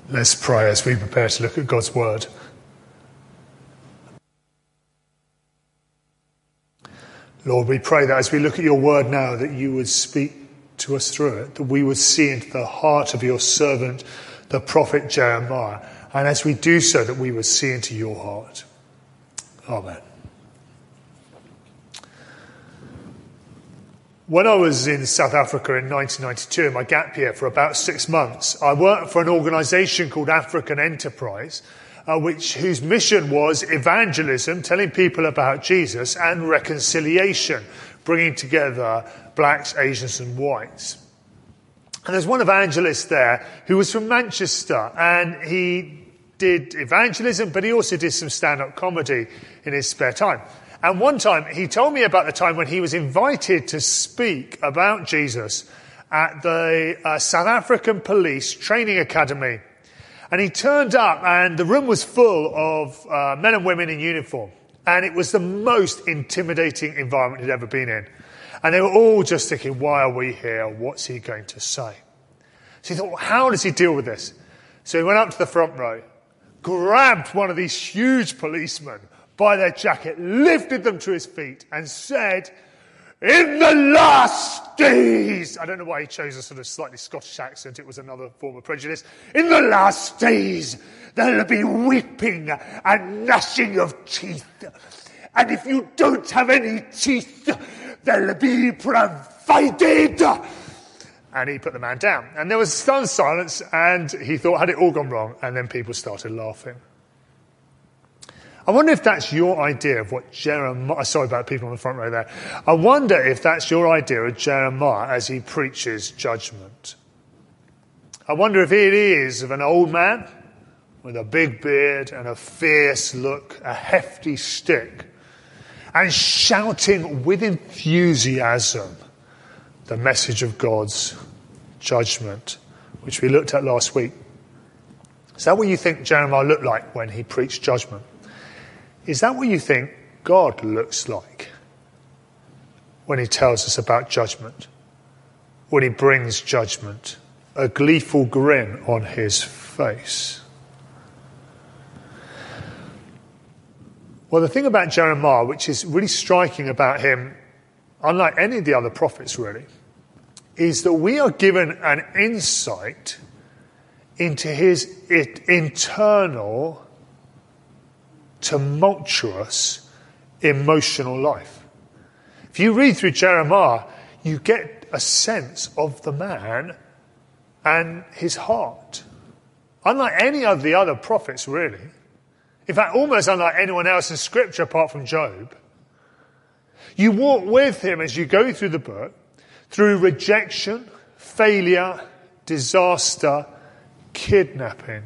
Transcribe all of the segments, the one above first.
Let's pray as we prepare to look at God's word. Lord, we pray that as we look at your word now, that you would speak to us through it, that we would see into the heart of your servant, the prophet Jeremiah, and as we do so, that we would see into your heart. Amen. When I was in South Africa in 1992, in my gap year for about 6 months, I worked for an organisation called African Enterprise, whose mission was evangelism, telling people about Jesus, and reconciliation, bringing together blacks, Asians and whites. And there's one evangelist there who was from Manchester, and he did evangelism, but he also did some stand-up comedy in his spare time. And one time, he told me about the time when he was invited to speak about Jesus at the South African Police Training Academy. And he turned up, and the room was full of men and women in uniform. And it was the most intimidating environment he'd ever been in. And they were all just thinking, why are we here? What's he going to say? So he thought, well, how does he deal with this? So he went up to the front row, grabbed one of these huge policemen by their jacket, lifted them to his feet and said, in the last days, I don't know why he chose a sort of slightly Scottish accent, it was another form of prejudice, in the last days there'll be weeping and gnashing of teeth. And if you don't have any teeth, they'll be provided. And he put the man down. And there was stunned silence, and he thought, had it all gone wrong? And then people started laughing. I wonder if that's your idea of what Jeremiah... Sorry about people on the front row there. I wonder if that's your idea of Jeremiah as he preaches judgment. I wonder if it is of an old man with a big beard and a fierce look, a hefty stick, and shouting with enthusiasm the message of God's judgment, which we looked at last week. Is that what you think Jeremiah looked like when he preached judgment? Is that what you think God looks like when he tells us about judgment? When he brings judgment? A gleeful grin on his face. Well, the thing about Jeremiah, which is really striking about him, unlike any of the other prophets really, is that we are given an insight into his internal, tumultuous, emotional life. If you read through Jeremiah, you get a sense of the man and his heart. Unlike any of the other prophets, really. In fact, almost unlike anyone else in Scripture apart from Job. You walk with him as you go through the book, through rejection, failure, disaster, kidnapping.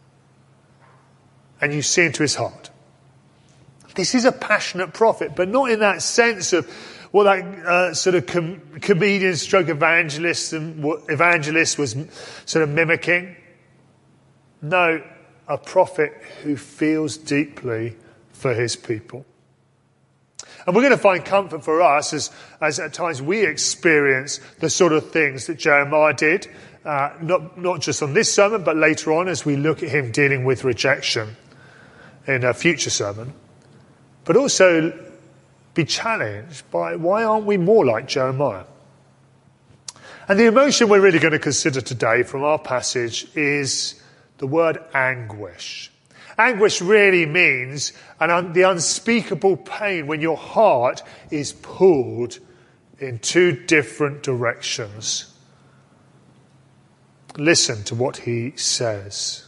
And you see into his heart. This is a passionate prophet, but not in that sense of what that sort of comedian stroke evangelist and what evangelist was sort of mimicking. No, a prophet who feels deeply for his people. And we're going to find comfort for us as at times we experience the sort of things that Jeremiah did, not just on this sermon, but later on as we look at him dealing with rejection in a future sermon. But also be challenged by why aren't we more like Jeremiah? And the emotion we're really going to consider today from our passage is the word anguish. Anguish really means the unspeakable pain when your heart is pulled in two different directions. Listen to what he says.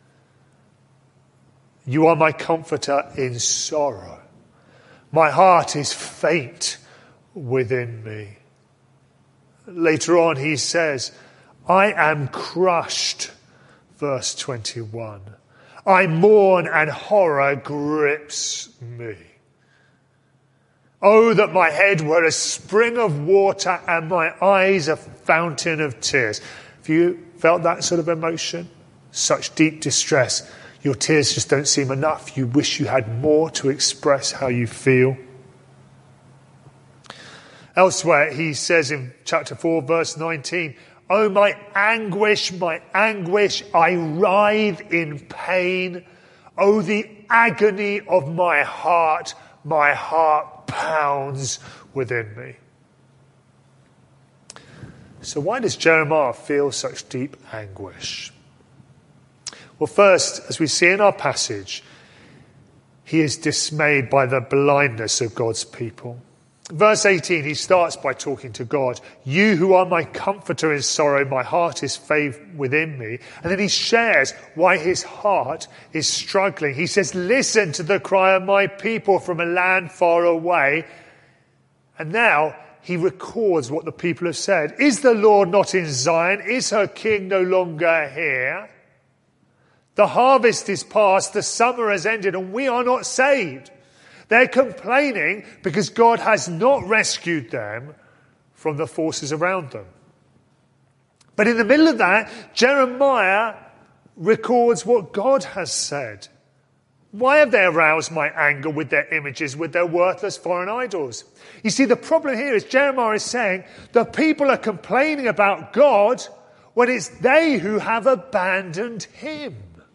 You are my comforter in sorrow. My heart is faint within me. Later on he says, I am crushed. Verse 21. I mourn and horror grips me. Oh, that my head were a spring of water and my eyes a fountain of tears. Have you felt that sort of emotion? Such deep distress. Your tears just don't seem enough. You wish you had more to express how you feel. Elsewhere, he says in chapter 4, verse 19, Oh, my anguish, I writhe in pain. Oh, the agony of my heart pounds within me. So why does Jeremiah feel such deep anguish? Well, first, as we see in our passage, he is dismayed by the blindness of God's people. Verse 18, he starts by talking to God. You who are my comforter in sorrow, my heart is faint within me. And then he shares why his heart is struggling. He says, listen to the cry of my people from a land far away. And now he records what the people have said. Is the Lord not in Zion? Is her king no longer here? The harvest is past, the summer has ended, and we are not saved. They're complaining because God has not rescued them from the forces around them. But in the middle of that, Jeremiah records what God has said. Why have they aroused my anger with their images, with their worthless foreign idols? You see, the problem here is Jeremiah is saying the people are complaining about God when it's they who have abandoned him.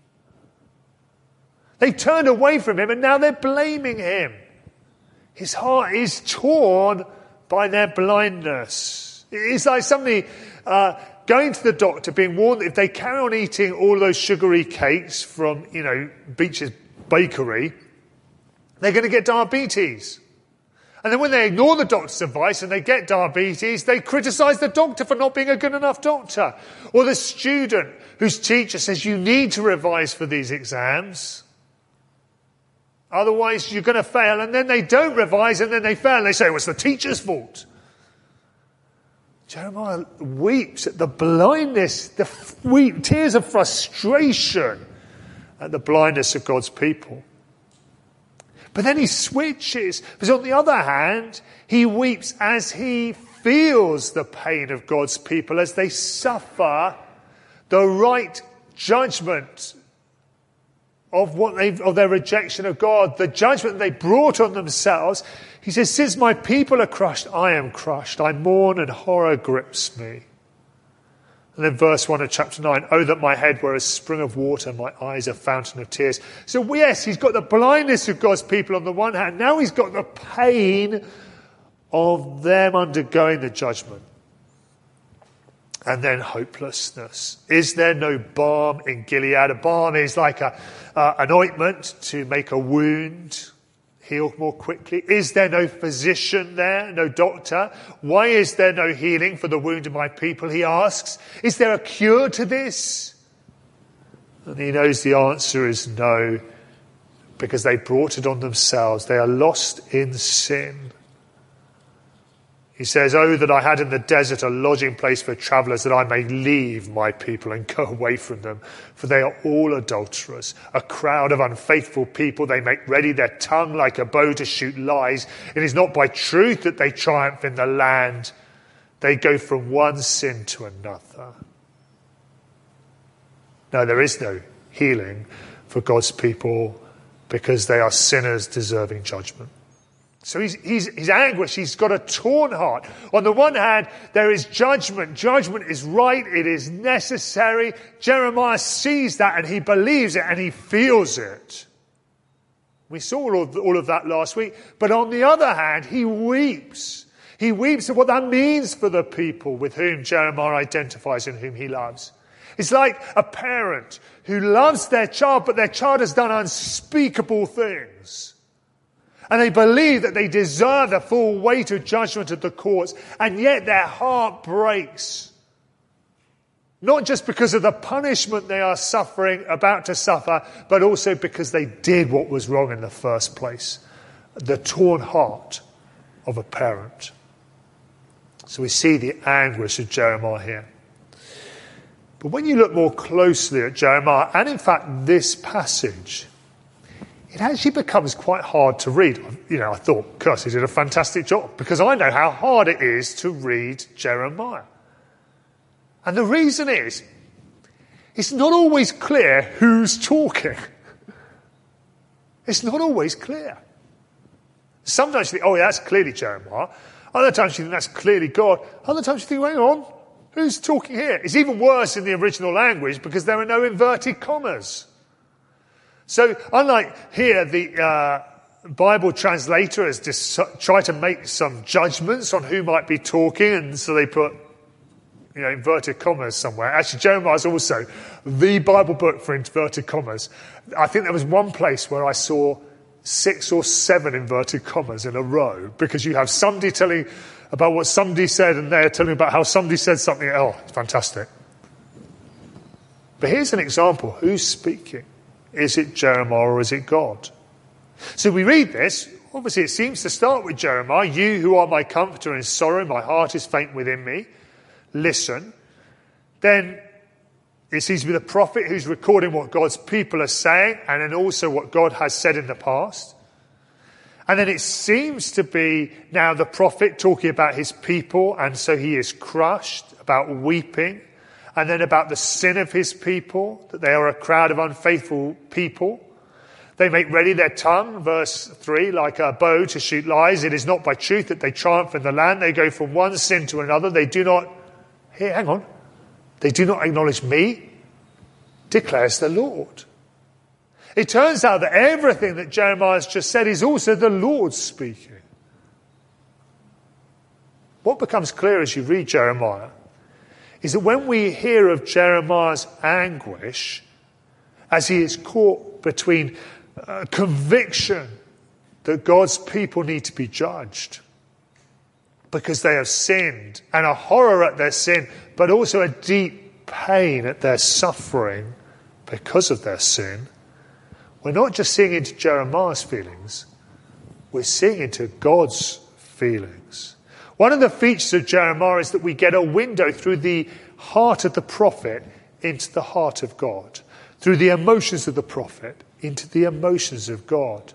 They turned away from him and now they're blaming him. His heart is torn by their blindness. It's like somebody going to the doctor being warned that if they carry on eating all those sugary cakes from, Beach's Bakery, they're going to get diabetes. And then when they ignore the doctor's advice and they get diabetes, they criticize the doctor for not being a good enough doctor. Or the student whose teacher says you need to revise for these exams. Otherwise, you're going to fail. And then they don't revise and then they fail. And they say, well, it's the teacher's fault. Jeremiah weeps at the blindness, tears of frustration at the blindness of God's people. But then he switches. Because on the other hand, he weeps as he feels the pain of God's people as they suffer the right judgment of their rejection of God, the judgment they brought on themselves. He says, since my people are crushed, I am crushed. I mourn and horror grips me. And then verse 1 of chapter 9, oh, that my head were a spring of water, my eyes a fountain of tears. So yes, he's got the blindness of God's people on the one hand. Now he's got the pain of them undergoing the judgment. And then hopelessness. Is there no balm in Gilead? A balm is like an ointment to make a wound heal more quickly. Is there no physician there? No doctor? Why is there no healing for the wound of my people? He asks. Is there a cure to this? And he knows the answer is no, because they brought it on themselves. They are lost in sin. He says, oh, that I had in the desert a lodging place for travellers, that I may leave my people and go away from them. For they are all adulterers, a crowd of unfaithful people. They make ready their tongue like a bow to shoot lies. It is not by truth that they triumph in the land. They go from one sin to another. No, there is no healing for God's people because they are sinners deserving judgment. So he's anguished. He's got a torn heart. On the one hand, there is judgment. Judgment is right. It is necessary. Jeremiah sees that and he believes it and he feels it. We saw all of that last week. But on the other hand, he weeps. He weeps at what that means for the people with whom Jeremiah identifies and whom he loves. It's like a parent who loves their child, but their child has done unspeakable things. And they believe that they deserve the full weight of judgment of the courts, and yet their heart breaks. Not just because of the punishment they are about to suffer, but also because they did what was wrong in the first place. The torn heart of a parent. So we see the anguish of Jeremiah here. But when you look more closely at Jeremiah, and in fact this passage, it actually becomes quite hard to read. I thought Kirsty did a fantastic job because I know how hard it is to read Jeremiah. And the reason is, it's not always clear who's talking. It's not always clear. Sometimes you think, oh, yeah, that's clearly Jeremiah. Other times you think that's clearly God. Other times you think, hang on, Who's talking here? It's even worse in the original language because there are no inverted commas. So unlike here, the Bible translator has just tried to make some judgments on who might be talking, and so they put inverted commas somewhere. Actually, Jeremiah is also the Bible book for inverted commas. I think there was one place where I saw 6 or 7 inverted commas in a row, because you have somebody telling about what somebody said and they're telling about how somebody said something. Oh, it's fantastic. But here's an example. Who's speaking? Is it Jeremiah or is it God? So we read this. Obviously, it seems to start with Jeremiah. You who are my comforter in sorrow, my heart is faint within me. Listen. Then it seems to be the prophet who's recording what God's people are saying, and then also what God has said in the past. And then it seems to be now the prophet talking about his people, and so he is crushed, about weeping, and then about the sin of his people, that they are a crowd of unfaithful people. They make ready their tongue, verse 3, like a bow to shoot lies. It is not by truth that they triumph in the land. They go from one sin to another. They do not, they do not acknowledge me, declares the Lord. It turns out that everything that Jeremiah has just said is also the Lord speaking. What becomes clear as you read Jeremiah is that when we hear of Jeremiah's anguish, as he is caught between conviction that God's people need to be judged because they have sinned, and a horror at their sin, but also a deep pain at their suffering because of their sin, we're not just seeing into Jeremiah's feelings, we're seeing into God's feelings. One of the features of Jeremiah is that we get a window through the heart of the prophet into the heart of God, through the emotions of the prophet into the emotions of God.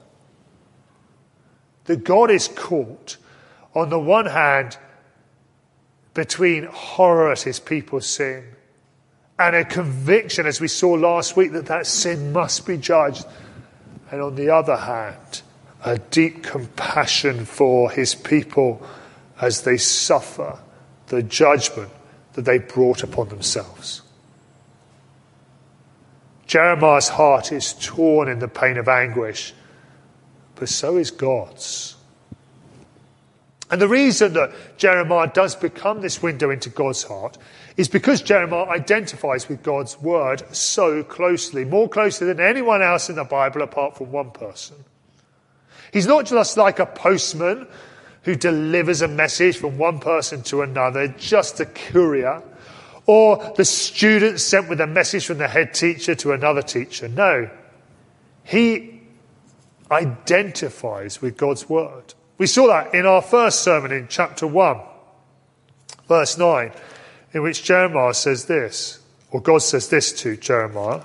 That God is caught, on the one hand, between horror at his people's sin and a conviction, as we saw last week, that that sin must be judged. And on the other hand, a deep compassion for his people as they suffer the judgment that they brought upon themselves. Jeremiah's heart is torn in the pain of anguish, but so is God's. And the reason that Jeremiah does become this window into God's heart is because Jeremiah identifies with God's word so closely, more closely than anyone else in the Bible apart from one person. He's not just like a postman who delivers a message from one person to another, just a courier, or the student sent with a message from the head teacher to another teacher. No, he identifies with God's word. We saw that in our first sermon in chapter 1, verse 9, in which Jeremiah says this, or God says this to Jeremiah.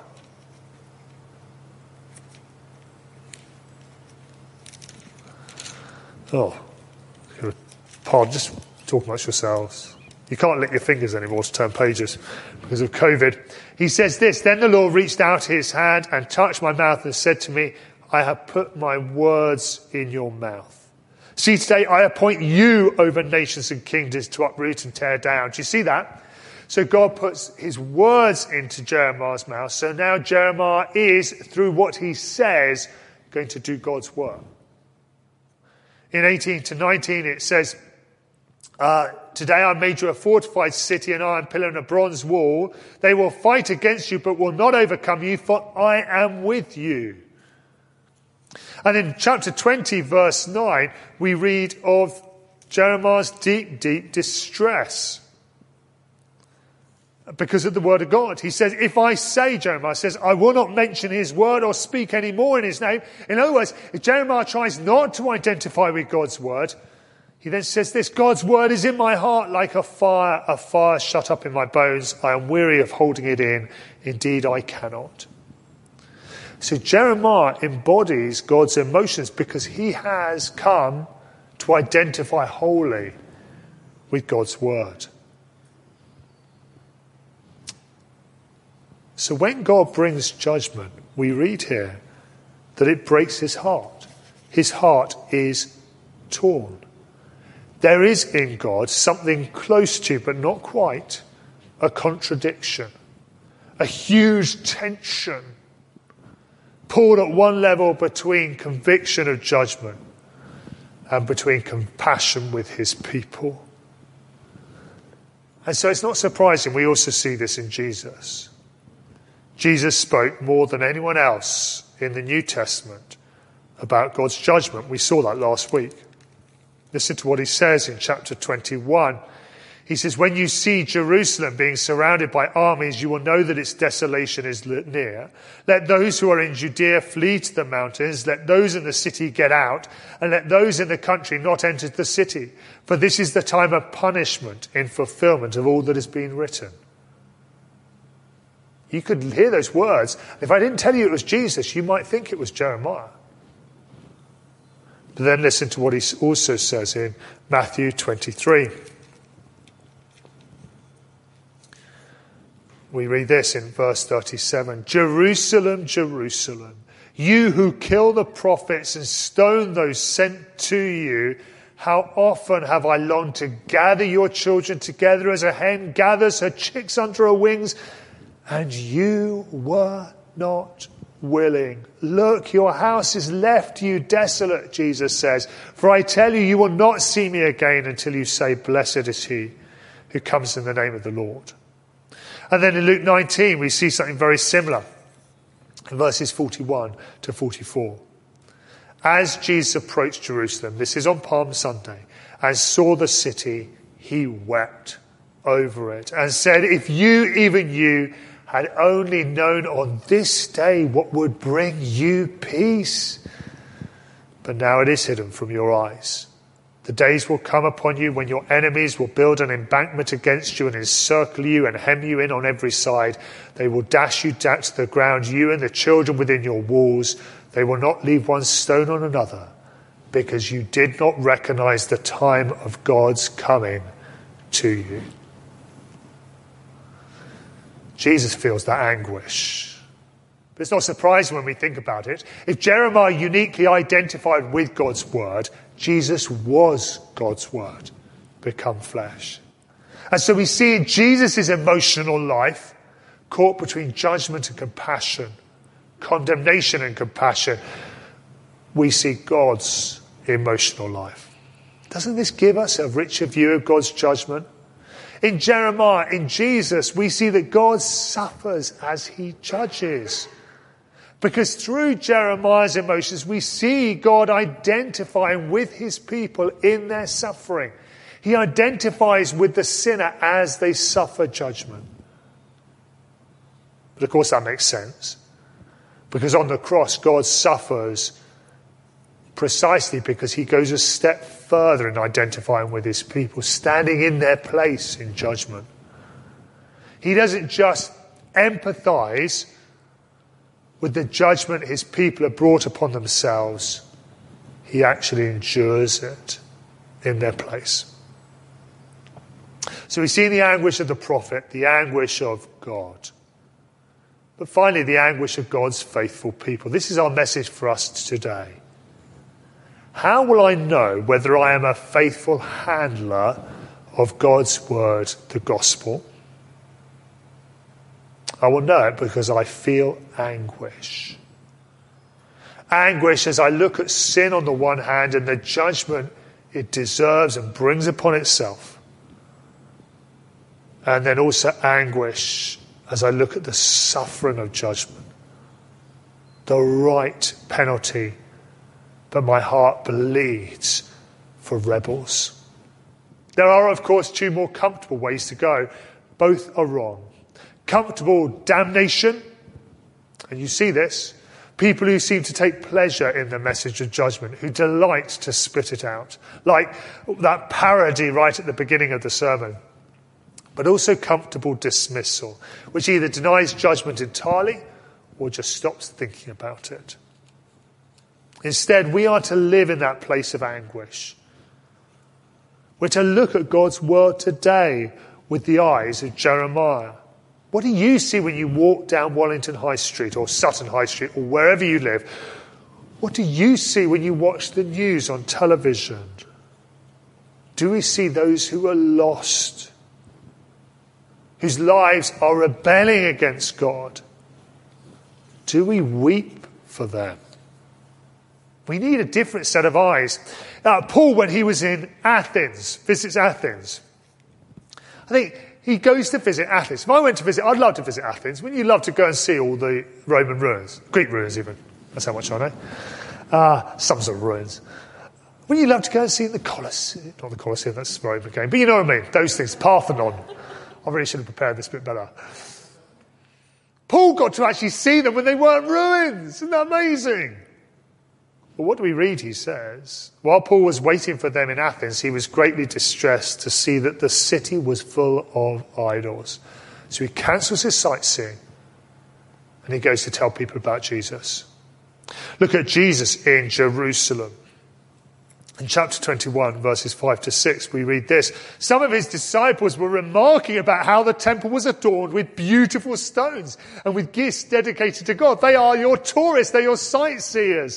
Pardon, just talk amongst yourselves. You can't lick your fingers anymore to turn pages because of COVID. He says this, then the Lord reached out his hand and touched my mouth and said to me, I have put my words in your mouth. See, today I appoint you over nations and kingdoms to uproot and tear down. Do you see that? So God puts his words into Jeremiah's mouth. So now Jeremiah is, through what he says, going to do God's work. In 18 to 19 it says, today I made you a fortified city, an iron pillar and a bronze wall. They will fight against you but will not overcome you, for I am with you. And in chapter 20, verse 9, we read of Jeremiah's deep, deep distress because of the word of God. He says, if I say, Jeremiah says, I will not mention his word or speak any more in his name. In other words, if Jeremiah tries not to identify with God's word, he then says this, God's word is in my heart like a fire shut up in my bones. I am weary of holding it in. Indeed, I cannot. So Jeremiah embodies God's emotions because he has come to identify wholly with God's word. So when God brings judgment, we read here that it breaks his heart. His heart is torn. There is in God something close to, but not quite, a contradiction, a huge tension, pulled at one level between conviction of judgment and between compassion with his people. And so it's not surprising we also see this in Jesus. Jesus spoke more than anyone else in the New Testament about God's judgment. We saw that last week. Listen to what he says in chapter 21. He says, when you see Jerusalem being surrounded by armies, you will know that its desolation is near. Let those who are in Judea flee to the mountains. Let those in the city get out, and let those in the country not enter the city. For this is the time of punishment in fulfillment of all that has been written. You could hear those words. If I didn't tell you it was Jesus, you might think it was Jeremiah. But then listen to what he also says in Matthew 23. We read this in verse 37. Jerusalem, Jerusalem, you who kill the prophets and stone those sent to you, how often have I longed to gather your children together as a hen gathers her chicks under her wings, and you were not willing. Look, your house is left you desolate, Jesus says. For I tell you, you will not see me again until you say, blessed is he who comes in the name of the Lord. And then in Luke 19, we see something very similar in verses 41 to 44. As Jesus approached Jerusalem, this is on Palm Sunday, and saw the city, he wept over it and said, if you, even you, had only known on this day what would bring you peace. But now it is hidden from your eyes. The days will come upon you when your enemies will build an embankment against you and encircle you and hem you in on every side. They will dash you down to the ground, you and the children within your walls. They will not leave one stone on another, because you did not recognize the time of God's coming to you. Jesus feels that anguish. But it's not surprising when we think about it. If Jeremiah uniquely identified with God's word, Jesus was God's word become flesh. And so we see in Jesus' emotional life, caught between judgment and compassion, condemnation and compassion, we see God's emotional life. Doesn't this give us a richer view of God's judgment? In Jeremiah, in Jesus, we see that God suffers as he judges. Because through Jeremiah's emotions, we see God identifying with his people in their suffering. He identifies with the sinner as they suffer judgment. But of course that makes sense. Because on the cross, God suffers precisely because he goes a step further in identifying with his people, standing in their place in judgment. He doesn't just empathize with the judgment his people have brought upon themselves. He actually endures it in their place. So we see the anguish of the prophet, the anguish of God. But finally, the anguish of God's faithful people. This is our message for us today. How will I know whether I am a faithful handler of God's word, the gospel? I will know it because I feel anguish. Anguish as I look at sin on the one hand and the judgment it deserves and brings upon itself. And then also anguish as I look at the suffering of judgment, the right penalty. But my heart bleeds for rebels. There are, of course, two more comfortable ways to go. Both are wrong. Comfortable damnation, and you see this, people who seem to take pleasure in the message of judgment, who delight to spit it out, like that parody right at the beginning of the sermon. But also comfortable dismissal, which either denies judgment entirely or just stops thinking about it. Instead, we are to live in that place of anguish. We're to look at God's word today with the eyes of Jeremiah. What do you see when you walk down Wallington High Street or Sutton High Street or wherever you live? What do you see when you watch the news on television? Do we see those who are lost, whose lives are rebelling against God? Do we weep for them? We need a different set of eyes. Paul, when he was in Athens, visits Athens. I think he goes to visit Athens. If I went to visit, I'd love to visit Athens. Wouldn't you love to go and see all the Roman ruins? Greek ruins even. That's how much I know. Some sort of ruins. Wouldn't you love to go and see the Colosseum? Not the Colosseum, that's Roman again. But you know what I mean. Those things. Parthenon. I really should have prepared this bit better. Paul got to actually see them when they weren't ruins. Isn't that amazing? But what do we read? He says, while Paul was waiting for them in Athens, he was greatly distressed to see that the city was full of idols. So he cancels his sightseeing and he goes to tell people about Jesus. Look at Jesus in Jerusalem. In chapter 21, verses 5 to 6, we read this. Some of his disciples were remarking about how the temple was adorned with beautiful stones and with gifts dedicated to God. They are your tourists, they're your sightseers.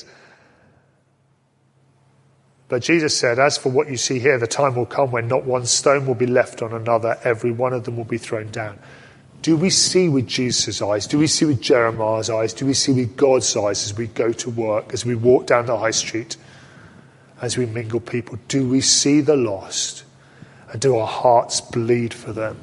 But Jesus said, as for what you see here, the time will come when not one stone will be left on another. Every one of them will be thrown down. Do we see with Jesus' eyes? Do we see with Jeremiah's eyes? Do we see with God's eyes as we go to work, as we walk down the high street, as we mingle people? Do we see the lost? And do our hearts bleed for them?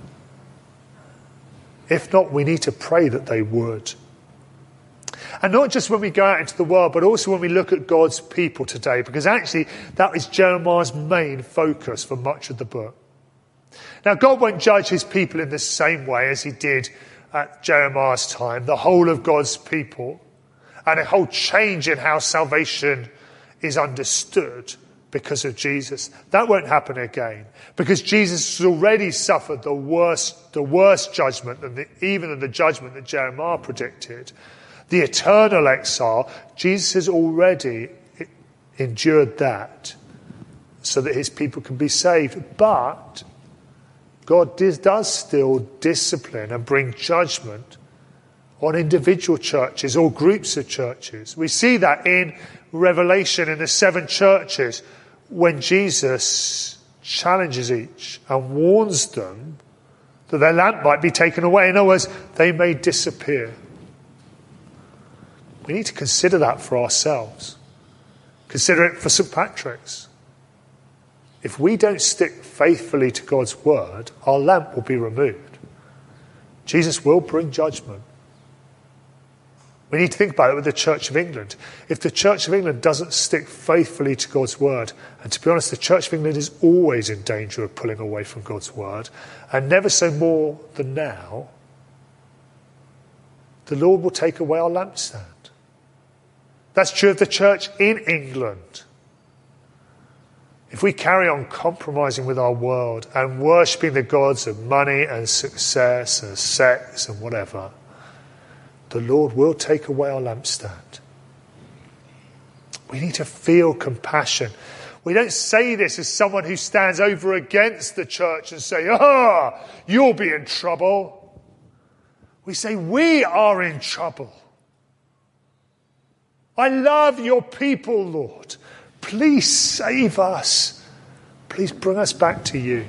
If not, we need to pray that they would. And not just when we go out into the world, but also when we look at God's people today, because actually that is Jeremiah's main focus for much of the book. Now, God won't judge his people in the same way as he did at Jeremiah's time. The whole of God's people and a whole change in how salvation is understood because of Jesus. That won't happen again, because Jesus has already suffered the worst judgment than even the judgment that Jeremiah predicted. The eternal exile, Jesus has already endured that so that his people can be saved. But God does still discipline and bring judgment on individual churches or groups of churches. We see that in Revelation in the 7 churches when Jesus challenges each and warns them that their lamp might be taken away. In other words, they may disappear. We need to consider that for ourselves. Consider it for St. Patrick's. If we don't stick faithfully to God's word, our lamp will be removed. Jesus will bring judgment. We need to think about it with the Church of England. If the Church of England doesn't stick faithfully to God's word, and to be honest, the Church of England is always in danger of pulling away from God's word, and never so more than now, the Lord will take away our lampstand. That's true of the church in England. If we carry on compromising with our world and worshipping the gods of money and success and sex and whatever, the Lord will take away our lampstand. We need to feel compassion. We don't say this as someone who stands over against the church and say, you'll be in trouble. We say, we are in trouble. I love your people, Lord. Please save us. Please bring us back to you.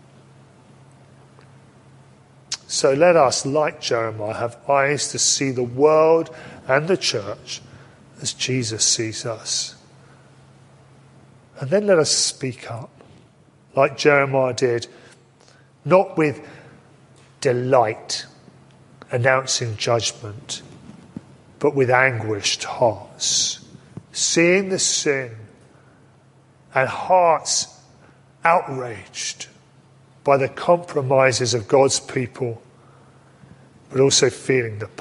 So let us, like Jeremiah, have eyes to see the world and the church as Jesus sees us. And then let us speak up, like Jeremiah did, not with delight, announcing judgment, but with anguished hearts, seeing the sin and hearts outraged by the compromises of God's people, but also feeling the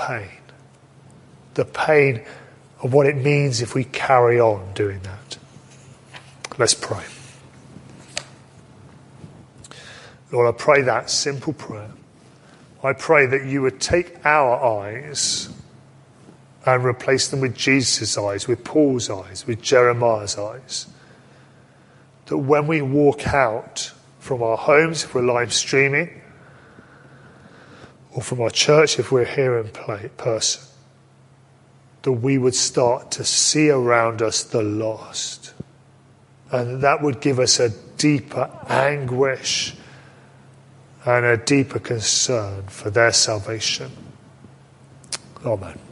pain of what it means if we carry on doing that. Let's pray. Lord, I pray that simple prayer. I pray that you would take our eyes and replace them with Jesus' eyes, with Paul's eyes, with Jeremiah's eyes. That when we walk out from our homes, if we're live streaming, or from our church, if we're here in person, that we would start to see around us the lost. And that would give us a deeper anguish and a deeper concern for their salvation. Amen.